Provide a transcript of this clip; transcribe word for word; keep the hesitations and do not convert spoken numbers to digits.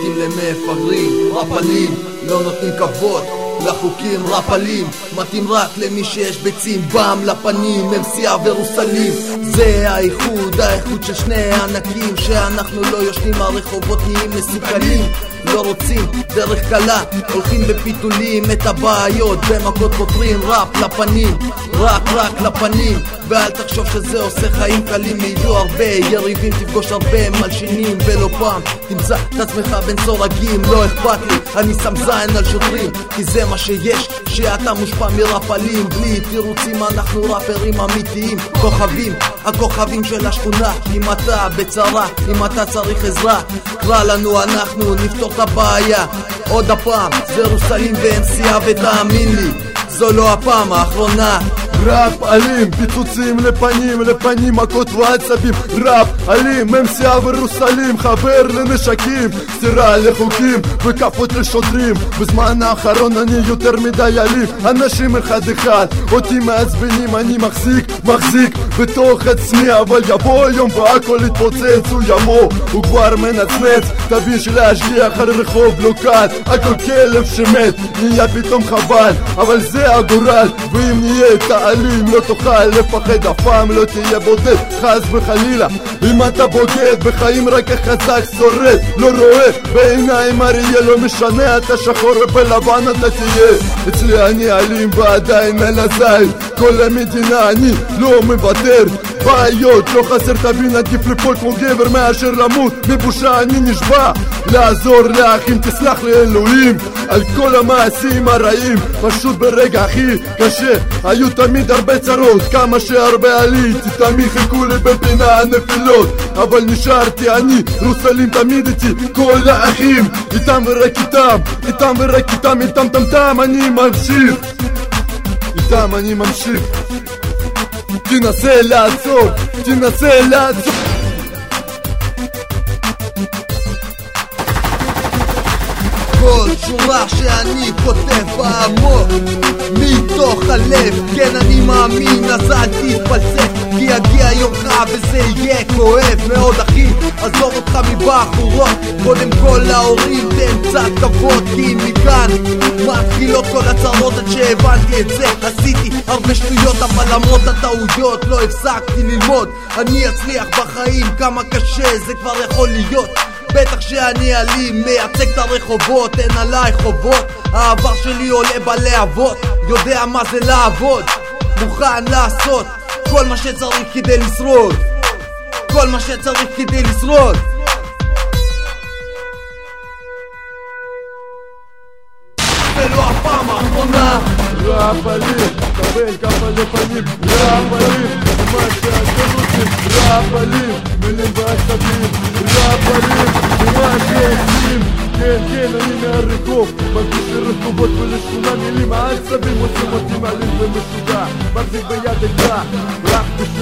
מתאים למפגרים, רפלים, לא נותנים כבוד לחוקים רפלים, מתאים רק למי שיש ביצים בם לפנים, הם שיאה ורוסלים. זה האיחוד, האיחוד של שני הענקים, שאנחנו לא יושנים הרחובות נהיים מסוכנים, לא רוצים דרך קלה, הולכים בפיתולים את הבעיות, במכות פותרים ראפ לפנים, רק רק לפנים. ואל תחשוב שזה עושה חיים קלים, יהיו הרבה יריבים, תפגוש הרבה מלשינים, ולא פעם תמצא את עצמך בין סורגים. לא אכפת לי, אני שם זין על שוטרים, כי זה מה שיש, שאתה מושפע מרפלים. בלי תירוצים אנחנו ראפרים אמיתיים, כוכבים, הכוכבים של השכונה. אם אתה בצרה, אם אתה צריך עזרה, קרא לנו, אנחנו נפתור את הבעיה. עוד הפעם, זה רוסלים ואם שיאה, ותאמין לי, זו לא הפעם האחרונה. ראפ אלים, פיצוצים לפנים, לפנים מכות ועצבים. ראפ אלים, הם שיאה ורוסלים, חבר לנשקים, סתירה לחוקים וכפות לשוטרים. בזמן האחרון אני יותר מדי אלים, אנשים אחד אחד אותי מעצבנים, אני מחזיק, מחזיק בתוך עצמי, אבל יבוא יום והכל יתפוצץ, הוא יבוא, הוא כבר מנצנץ. תבין שלהשגיח על רחוב לא קל, הכל כלב שמת, נהיה פתאום חבל, אבל זה הגורל. ואם נהיה תעלים לא תוכל לפחד, אף פעם לא תהיה בודד, חס וחלילה. אם אתה בוגד בחיים רק החזק שורד, לא רואה בעיניים אריה, לא משנה אתה שחור ובלבן אתה תהיה. אצלי אני אלים ועדיין על הזין, כל המדינה אני לא מוותר. בעיות לא חסר, תבין, עדיף ליפול כמו גבר מאשר למות מבושה. אני נשבע לעזור לאחים, תסלח לי אלוהים על כל המעשים הרעים. פשוט ברגע הכי קשה היו תמיד הרבה צרות, כמה שהרבה עליתי תמיד חיכו לי בפינה הנפילות, אבל נשארתי אני, רוסלים תמיד איתי, כל האחים איתם ורק איתם, איתם ורק איתם, איתם תם תם אני ממשיך, איתם אני ממשיך. תנסה לעצור, תנסה לעצור. כל שורה שאני כותב בעמוק מתוך הלב, כן אני מאמין, אז אל תתפלצף, כי יגיע יומך וזה יהיה כואב מאוד אחי. עזוב אותך מבחורות, קודם כל להורים תן קצת כבוד, כי מכאן מתחילות כל הצרות. עד שהבנתי את זה עשיתי הרבה שטויות, אבל למרות הטעויות לא הפסקתי ללמוד. אני אצליח בחיים, כמה קשה זה כבר יכול להיות. בטח שאני אלים, מייצג את הרחובות, אין עליי חובות. העבר שלי עולה בלהבות, יודע מה זה לעבוד, מוכן לעשות כל מה שצריך כדי לשרוד, כל מה שצריך כדי לשרוד. ולא הפעם האחרונה. ראפ אלים, קבל כמה לפנים, ראפ אלים, מה שאתם רוצים, ראפ אלים, מילים ועצבים, ראפ אלים, מה שעושים. כן, כן, אני מהרחוב, מרגיש לרחובות ולשכונה, מילים העצבים עושים אותי מעלים ומשוגע, מחזיק ביד אקדח, רק בשביל